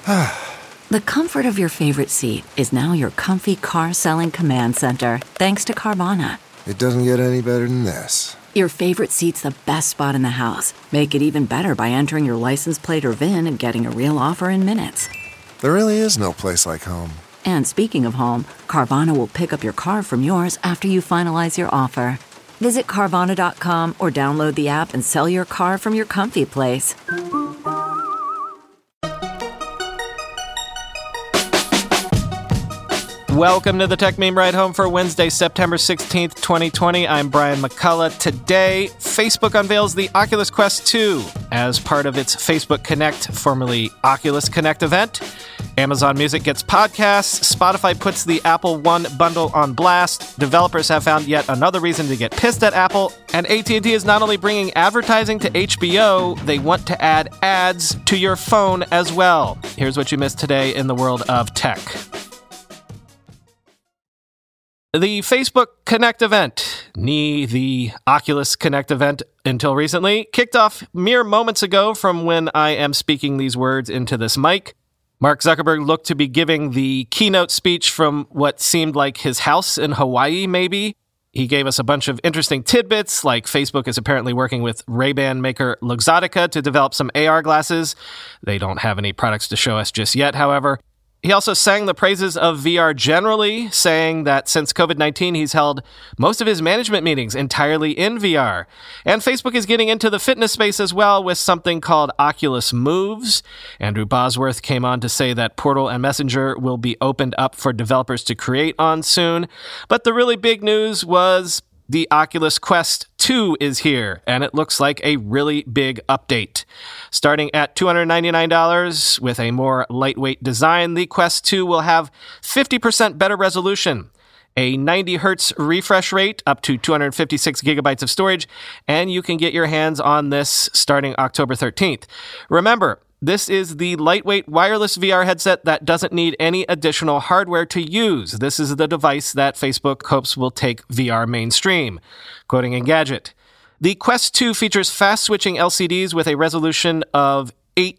The comfort of your favorite seat is now your comfy car selling command center, thanks to Carvana. It doesn't get any better than this. Your favorite seat's the best spot in the house. Make it even better by entering your license plate or VIN and getting a real offer in minutes. There really is no place like home. And speaking of home, Carvana will pick up your car from yours after you finalize your offer. Visit Carvana.com or download the app and sell your car from your comfy place. Welcome to the Tech Meme Ride Home for Wednesday, September 16th, 2020. I'm Brian McCullough. Today, Facebook unveils the Oculus Quest 2 as part of its Facebook Connect, formerly Oculus Connect event. Amazon Music gets podcasts. Spotify puts the Apple One bundle on blast. Developers have found yet another reason to get pissed at Apple. And AT&T is not only bringing advertising to HBO, they want to add ads to your phone as well. Here's what you missed today in the world of tech. The Facebook Connect event, the Oculus Connect event until recently, kicked off mere moments ago from when I am speaking these words into this mic. Mark Zuckerberg looked to be giving the keynote speech from what seemed like his house in Hawaii, maybe. He gave us a bunch of interesting tidbits, like Facebook is apparently working with Ray-Ban maker Luxottica to develop some AR glasses. They don't have any products to show us just yet, however. He also sang the praises of VR generally, saying that since COVID-19, he's held most of his management meetings entirely in VR. And Facebook is getting into the fitness space as well with something called Oculus Moves. Andrew Bosworth came on to say that Portal and Messenger will be opened up for developers to create on soon. But the really big news was the Oculus Quest 2 is here, and it looks like a really big update. Starting at $299 with a more lightweight design, the Quest 2 will have 50% better resolution, a 90 Hz refresh rate, up to 256 gigabytes of storage, and you can get your hands on this starting October 13th. Remember, this is the lightweight wireless VR headset that doesn't need any additional hardware to use. This is the device that Facebook hopes will take VR mainstream. Quoting Engadget, the Quest 2 features fast-switching LCDs with a resolution of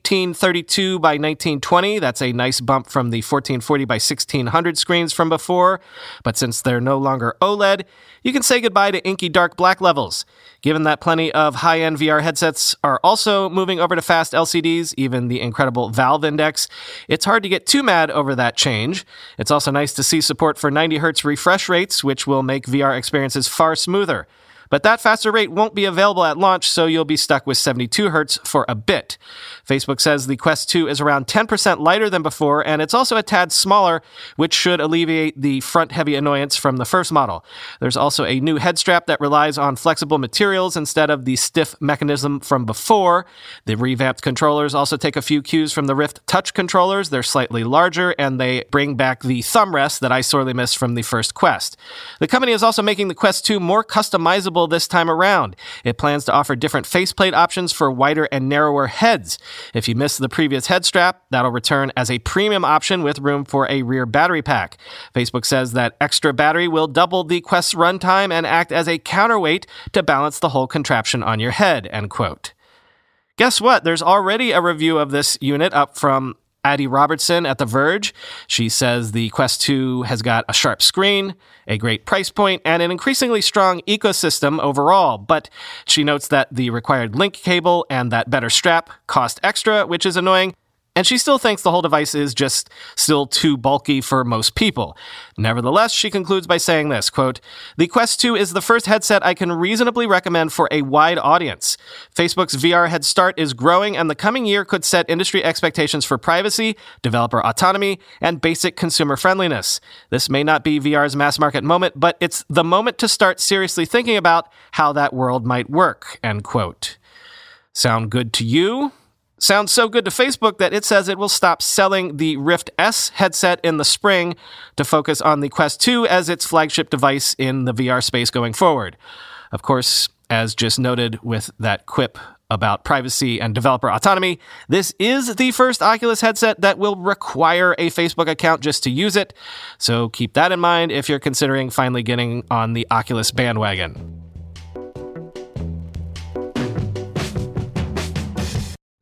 1832 by 1920. That's a nice bump from the 1440 by 1600 screens from before. But since they're no longer OLED, you can say goodbye to inky dark black levels. Given that plenty of high-end VR headsets are also moving over to fast LCDs, even the incredible Valve Index, it's hard to get too mad over that change. It's also nice to see support for 90 Hz refresh rates, which will make VR experiences far smoother. But that faster rate won't be available at launch, so you'll be stuck with 72 Hz for a bit. Facebook says the Quest 2 is around 10% lighter than before, and it's also a tad smaller, which should alleviate the front-heavy annoyance from the first model. There's also a new head strap that relies on flexible materials instead of the stiff mechanism from before. The revamped controllers also take a few cues from the Rift Touch controllers. They're slightly larger, and they bring back the thumb rest that I sorely missed from the first Quest. The company is also making the Quest 2 more customizable this time around. It plans to offer different faceplate options for wider and narrower heads. If you missed the previous head strap, that'll return as a premium option with room for a rear battery pack. Facebook says that extra battery will double the Quest's runtime and act as a counterweight to balance the whole contraption on your head, end quote. Guess what? There's already a review of this unit up from Addie Robertson at The Verge. She says the Quest 2 has got a sharp screen, a great price point, and an increasingly strong ecosystem overall. But she notes that the required link cable and that better strap cost extra, which is annoying. And she still thinks the whole device is just still too bulky for most people. Nevertheless, she concludes by saying this, quote, "The Quest 2 is the first headset I can reasonably recommend for a wide audience. Facebook's VR head start is growing, and the coming year could set industry expectations for privacy, developer autonomy, and basic consumer friendliness. This may not be VR's mass market moment, but it's the moment to start seriously thinking about how that world might work," end quote. Sound good to you? Sounds so good to Facebook that it says it will stop selling the Rift S headset in the spring to focus on the Quest 2 as its flagship device in the VR space going forward. Of course, as just noted with that quip about privacy and developer autonomy, this is the first Oculus headset that will require a Facebook account just to use it. So keep that in mind if you're considering finally getting on the Oculus bandwagon.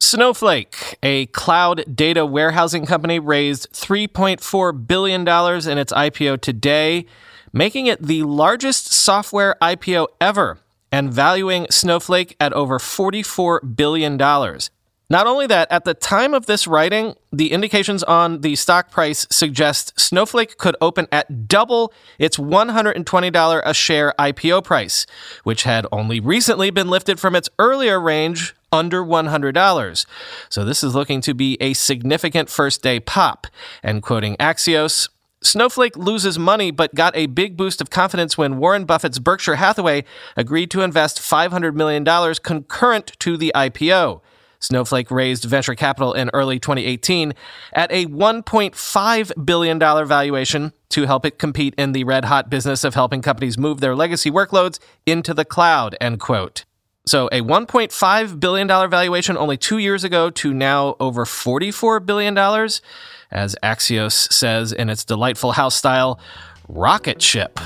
Snowflake, a cloud data warehousing company, raised $3.4 billion in its IPO today, making it the largest software IPO ever and valuing Snowflake at over $44 billion. Not only that, at the time of this writing, the indications on the stock price suggest Snowflake could open at double its $120 a share IPO price, which had only recently been lifted from its earlier range under $100. So this is looking to be a significant first-day pop. And quoting Axios, Snowflake loses money but got a big boost of confidence when Warren Buffett's Berkshire Hathaway agreed to invest $500 million concurrent to the IPO. Snowflake raised venture capital in early 2018 at a $1.5 billion valuation to help it compete in the red-hot business of helping companies move their legacy workloads into the cloud, end quote. So a $1.5 billion valuation only 2 years ago to now over $44 billion, as Axios says in its delightful house style, rocket ship.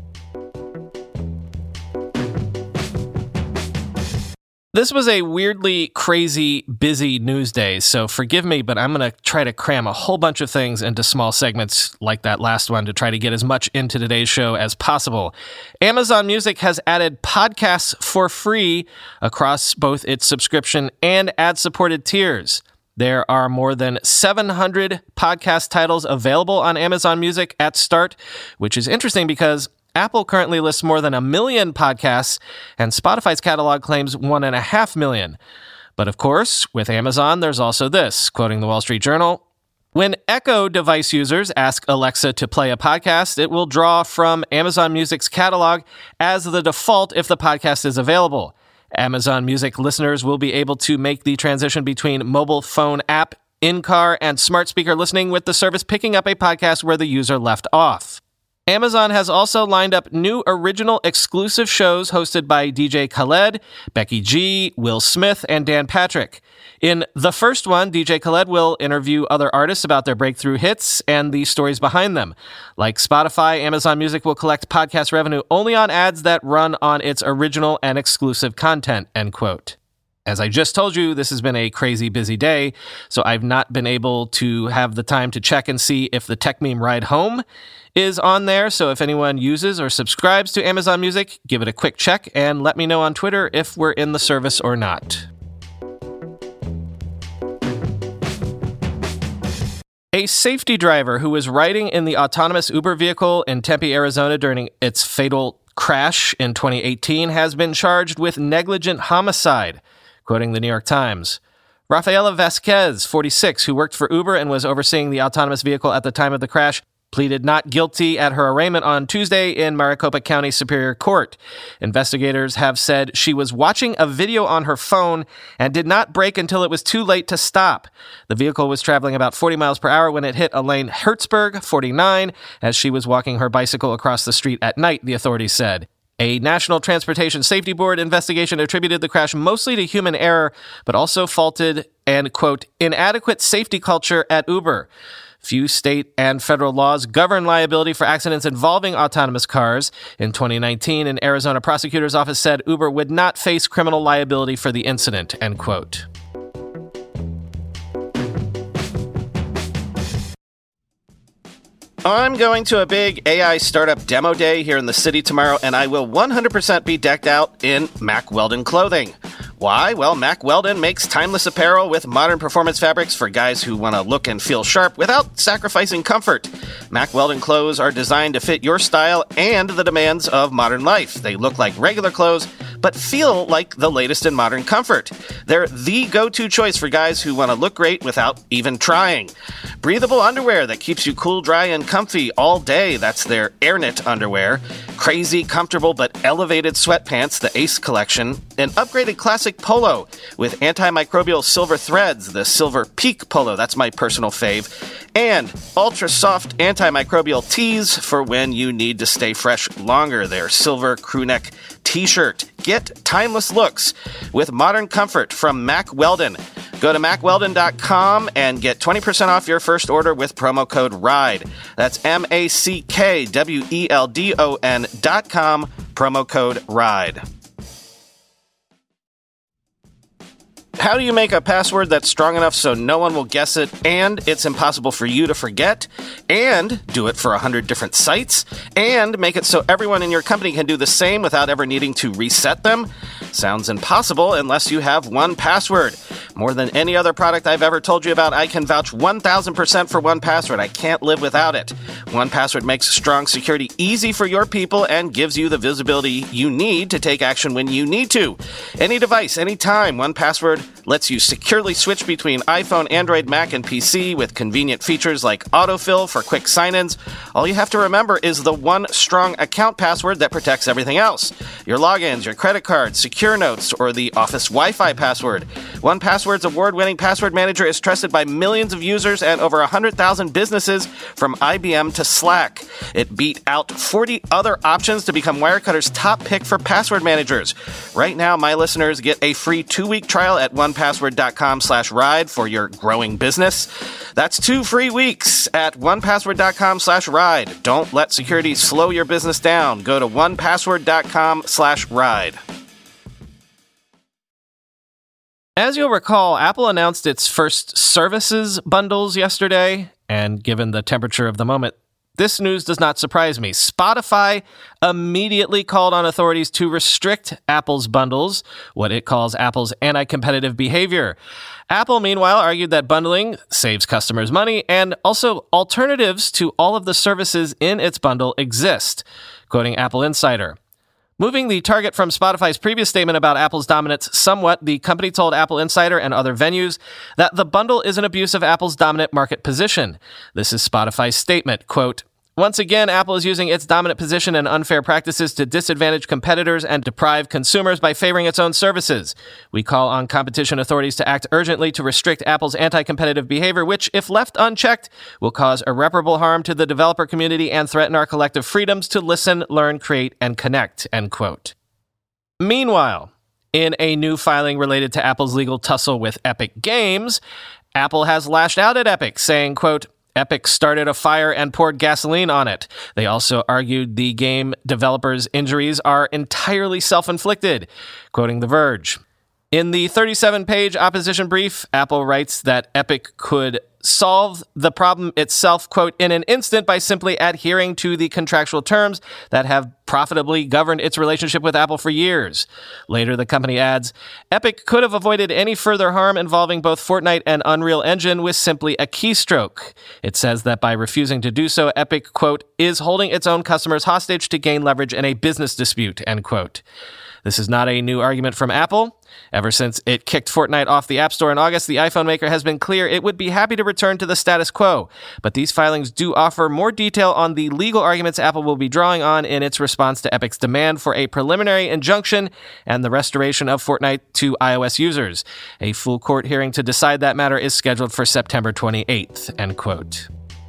This was a weirdly crazy, busy news day, so forgive me, but I'm going to try to cram a whole bunch of things into small segments like that last one to try to get as much into today's show as possible. Amazon Music has added podcasts for free across both its subscription and ad-supported tiers. There are more than 700 podcast titles available on Amazon Music at start, which is interesting because Apple currently lists more than 1 million podcasts, and Spotify's catalog claims 1.5 million. But of course, with Amazon, there's also this, quoting the Wall Street Journal, when Echo device users ask Alexa to play a podcast, it will draw from Amazon Music's catalog as the default if the podcast is available. Amazon Music listeners will be able to make the transition between mobile phone app, in-car, and smart speaker listening with the service picking up a podcast where the user left off. Amazon has also lined up new original exclusive shows hosted by DJ Khaled, Becky G, Will Smith, and Dan Patrick. In the first one, DJ Khaled will interview other artists about their breakthrough hits and the stories behind them. Like Spotify, Amazon Music will collect podcast revenue only on ads that run on its original and exclusive content, end quote. As I just told you, this has been a crazy busy day, so I've not been able to have the time to check and see if the Tech Meme Ride Home is on there. So if anyone uses or subscribes to Amazon Music, give it a quick check and let me know on Twitter if we're in the service or not. A safety driver who was riding in the autonomous Uber vehicle in Tempe, Arizona during its fatal crash in 2018 has been charged with negligent homicide. Quoting the New York Times, Rafaela Vasquez, 46, who worked for Uber and was overseeing the autonomous vehicle at the time of the crash, pleaded not guilty at her arraignment on Tuesday in Maricopa County Superior Court. Investigators have said she was watching a video on her phone and did not brake until it was too late to stop. The vehicle was traveling about 40 miles per hour when it hit Elaine Hertzberg, 49, as she was walking her bicycle across the street at night, the authorities said. A National Transportation Safety Board investigation attributed the crash mostly to human error, but also faulted an, quote, inadequate safety culture at Uber. Few state and federal laws govern liability for accidents involving autonomous cars. In 2019, an Arizona prosecutor's office said Uber would not face criminal liability for the incident, end quote. I'm going to a big AI startup demo day here in the city tomorrow, and I will 100% be decked out in Mack Weldon clothing. Why? Well, Mack Weldon makes timeless apparel with modern performance fabrics for guys who want to look and feel sharp without sacrificing comfort. Mack Weldon clothes are designed to fit your style and the demands of modern life. They look like regular clothes, but feel like the latest in modern comfort. They're the go-to choice for guys who want to look great without even trying. Breathable underwear that keeps you cool, dry, and comfy all day. That's their AirKnit underwear. Crazy, comfortable, but elevated sweatpants, the Ace collection. An upgraded classic polo with antimicrobial silver threads, the Silver Peak polo. That's my personal fave. And ultra-soft antimicrobial tees for when you need to stay fresh longer. Their silver crewneck t-shirt. Get timeless looks with modern comfort from Mack Weldon. Go to MackWeldon.com and get 20% off your first order with promo code RIDE. That's MackWeldon.com, promo code RIDE. How do you make a password that's strong enough so no one will guess it, and it's impossible for you to forget, and do it for 100 different sites, and make it so everyone in your company can do the same without ever needing to reset them? Sounds impossible unless you have 1Password. More than any other product I've ever told you about, I can vouch 1,000% for 1Password. I can't live without it. 1Password makes strong security easy for your people and gives you the visibility you need to take action when you need to. Any device, anytime, 1Password lets you securely switch between iPhone, Android, Mac, and PC with convenient features like autofill for quick sign-ins. All you have to remember is the one strong account password that protects everything else. Your logins, your credit cards, secure notes, or the Office Wi-Fi password. 1Password's award-winning password manager is trusted by millions of users and over 100,000 businesses from IBM to Slack. It beat out 40 other options to become Wirecutter's top pick for password managers. Right now, my listeners get a free 2-week trial at onepassword.com/ride for your growing business. That's 2 free weeks at onepassword.com/ride. Don't let security slow your business down. Go to onepassword.com/ride. As you'll recall, Apple announced its first services bundles yesterday, and given the temperature of the moment, this news does not surprise me. Spotify immediately called on authorities to restrict Apple's bundles, what it calls Apple's anti-competitive behavior. Apple, meanwhile, argued that bundling saves customers money and also alternatives to all of the services in its bundle exist, quoting Apple Insider. Moving the target from Spotify's previous statement about Apple's dominance somewhat, the company told Apple Insider and other venues that the bundle is an abuse of Apple's dominant market position. This is Spotify's statement, quote, "Once again, Apple is using its dominant position and unfair practices to disadvantage competitors and deprive consumers by favoring its own services. We call on competition authorities to act urgently to restrict Apple's anti-competitive behavior, which, if left unchecked, will cause irreparable harm to the developer community and threaten our collective freedoms to listen, learn, create, and connect," end quote. Meanwhile, in a new filing related to Apple's legal tussle with Epic Games, Apple has lashed out at Epic, saying, quote, "Epic started a fire and poured gasoline on it." They also argued the game developers' injuries are entirely self-inflicted, quoting The Verge. In the 37-page opposition brief, Apple writes that Epic could solve the problem itself, quote, "in an instant by simply adhering to the contractual terms that have profitably governed its relationship with Apple for years." Later, the company adds, "Epic could have avoided any further harm involving both Fortnite and Unreal Engine with simply a keystroke." It says that by refusing to do so, Epic, quote, "is holding its own customers hostage to gain leverage in a business dispute," end quote. This is not a new argument from Apple. Ever since it kicked Fortnite off the App Store in August, the iPhone maker has been clear it would be happy to return to the status quo. But these filings do offer more detail on the legal arguments Apple will be drawing on in its response to Epic's demand for a preliminary injunction and the restoration of Fortnite to iOS users. A full court hearing to decide that matter is scheduled for September 28th, end quote.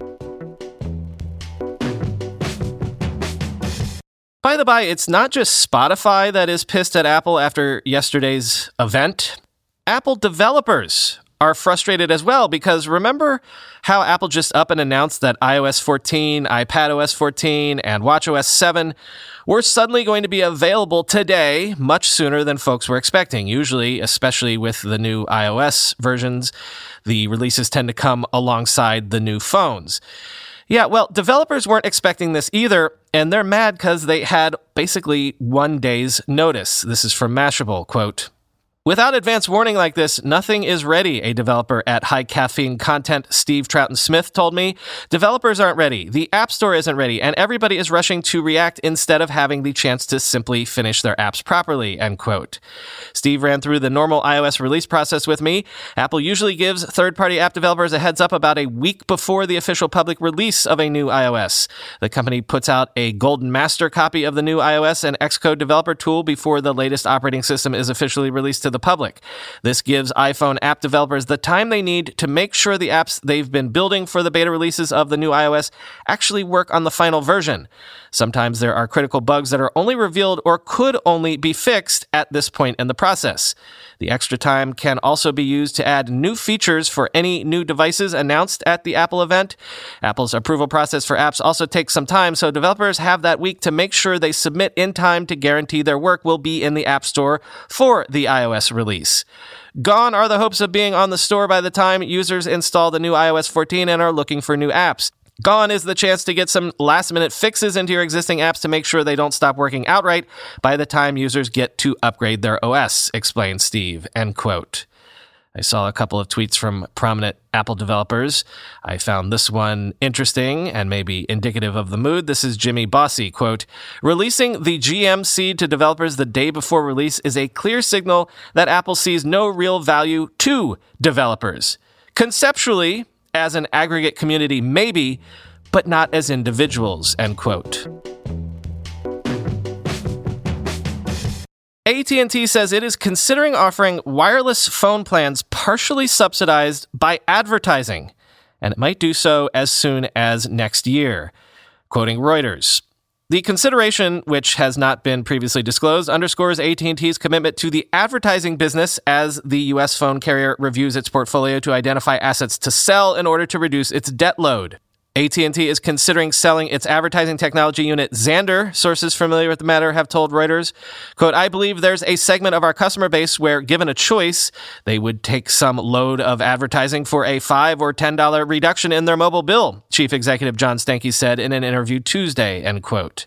By the by, it's not just Spotify that is pissed at Apple after yesterday's event. Apple developers are frustrated as well, because remember how Apple just up and announced that iOS 14, iPadOS 14, and watchOS 7 were suddenly going to be available today, much sooner than folks were expecting. Usually, especially with the new iOS versions, the releases tend to come alongside the new phones. Yeah, well, developers weren't expecting this either, and they're mad because they had basically 1 day's notice. This is from Mashable, quote, "Without advance warning like this, nothing is ready," a developer at High Caffeine Content, Steve Troughton-Smith, told me. "Developers aren't ready, the App Store isn't ready, and everybody is rushing to react instead of having the chance to simply finish their apps properly," end quote. Steve ran through the normal iOS release process with me. Apple usually gives third-party app developers a heads up about a week before the official public release of a new iOS. The company puts out a golden master copy of the new iOS and Xcode developer tool before the latest operating system is officially released to the public. This gives iPhone app developers the time they need to make sure the apps they've been building for the beta releases of the new iOS actually work on the final version. Sometimes there are critical bugs that are only revealed or could only be fixed at this point in the process. The extra time can also be used to add new features for any new devices announced at the Apple event. Apple's approval process for apps also takes some time, so developers have that week to make sure they submit in time to guarantee their work will be in the App Store for the iOS iOS release. Gone are the hopes of being on the store by the time users install the new iOS 14 and are looking for new apps. Gone is the chance to get some last-minute fixes into your existing apps to make sure they don't stop working outright by the time users get to upgrade their OS, explained Steve, end quote. I saw a couple of tweets from prominent Apple developers. I found this one interesting and maybe indicative of the mood. This is Jimmy Bossy, quote, "Releasing the GM seed to developers the day before release is a clear signal that Apple sees no real value to developers. Conceptually, as an aggregate community, maybe, but not as individuals," end quote. AT&T says it is considering offering wireless phone plans partially subsidized by advertising, and it might do so as soon as next year. Quoting Reuters, "The consideration, which has not been previously disclosed, underscores AT&T's commitment to the advertising business as the U.S. phone carrier reviews its portfolio to identify assets to sell in order to reduce its debt load. AT&T is considering selling its advertising technology unit, Xandr," sources familiar with the matter have told Reuters. Quote, "I believe there's a segment of our customer base where, given a choice, they would take some load of advertising for a $5 or $10 reduction in their mobile bill," Chief Executive John Stankey said in an interview Tuesday, end quote.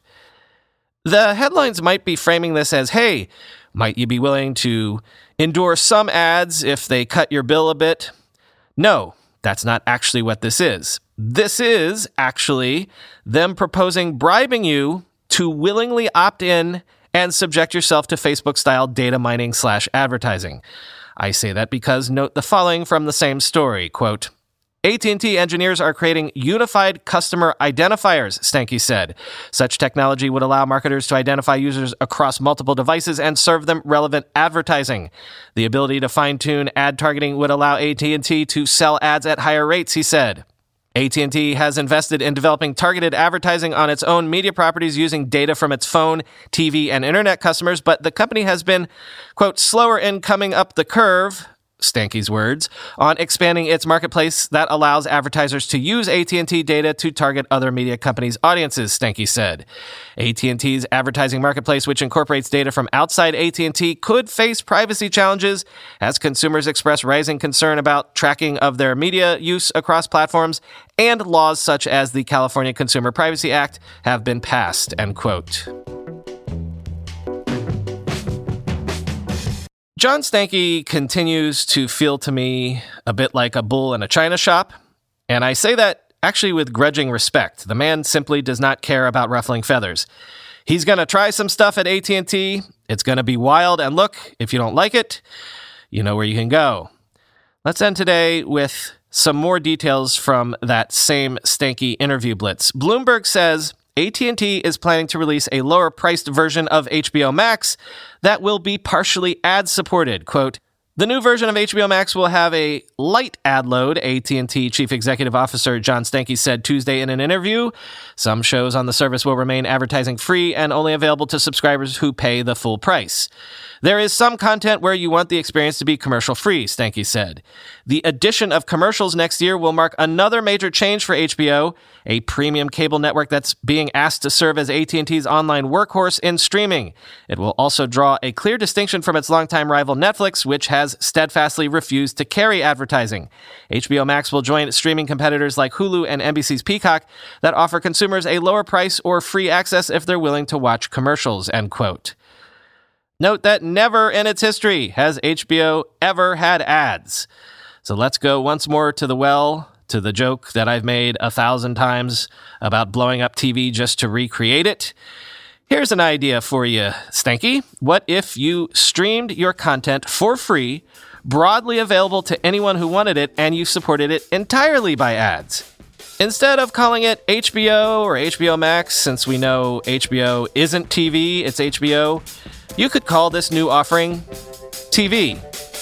The headlines might be framing this as, hey, might you be willing to endure some ads if they cut your bill a bit? No, that's not actually what this is. This is actually them proposing bribing you to willingly opt in and subject yourself to Facebook-style data mining / advertising. I say that because note the following from the same story, quote, "AT&T engineers are creating unified customer identifiers," Stankey said. "Such technology would allow marketers to identify users across multiple devices and serve them relevant advertising. The ability to fine-tune ad targeting would allow AT&T to sell ads at higher rates," he said. AT&T has invested in developing targeted advertising on its own media properties using data from its phone, TV, and internet customers, but the company has been, quote, "slower in coming up the curve," Stankey's words, "on expanding its marketplace that allows advertisers to use AT&T data to target other media companies' audiences," Stankey said. AT&T's advertising marketplace, which incorporates data from outside AT&T, could face privacy challenges as consumers express rising concern about tracking of their media use across platforms, and laws such as the California Consumer Privacy Act have been passed, end quote. John Stankey continues to feel to me a bit like a bull in a china shop, and I say that actually with grudging respect. The man simply does not care about ruffling feathers. He's going to try some stuff at AT&T. It's going to be wild, and look, if you don't like it, you know where you can go. Let's end today with some more details from that same Stankey interview blitz. Bloomberg says AT&T is planning to release a lower-priced version of HBO Max that will be partially ad-supported. Quote, "The new version of HBO Max will have a light ad load," AT&T Chief Executive Officer John Stankey said Tuesday in an interview. "Some shows on the service will remain advertising-free and only available to subscribers who pay the full price. There is some content where you want the experience to be commercial-free," Stankey said. "The addition of commercials next year will mark another major change for HBO, a premium cable network that's being asked to serve as AT&T's online workhorse in streaming. It will also draw a clear distinction from its longtime rival Netflix, which has steadfastly refused to carry advertising. HBO Max will join streaming competitors like Hulu and NBC's Peacock that offer consumers a lower price or free access if they're willing to watch commercials," end quote. Note that never in its history has HBO ever had ads. So let's go once more to the joke that I've made 1,000 times about blowing up TV just to recreate it. Here's an idea for you, Stankey. What if you streamed your content for free, broadly available to anyone who wanted it, and you supported it entirely by ads? Instead of calling it HBO or HBO Max, since we know HBO isn't TV, it's HBO, you could call this new offering TV.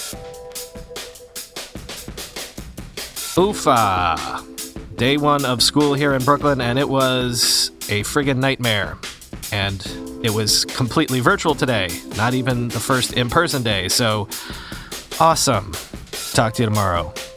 Oofa. Day one of school here in Brooklyn, and it was a friggin' nightmare. And it was completely virtual today, not even the first in-person day, so awesome. Talk to you tomorrow.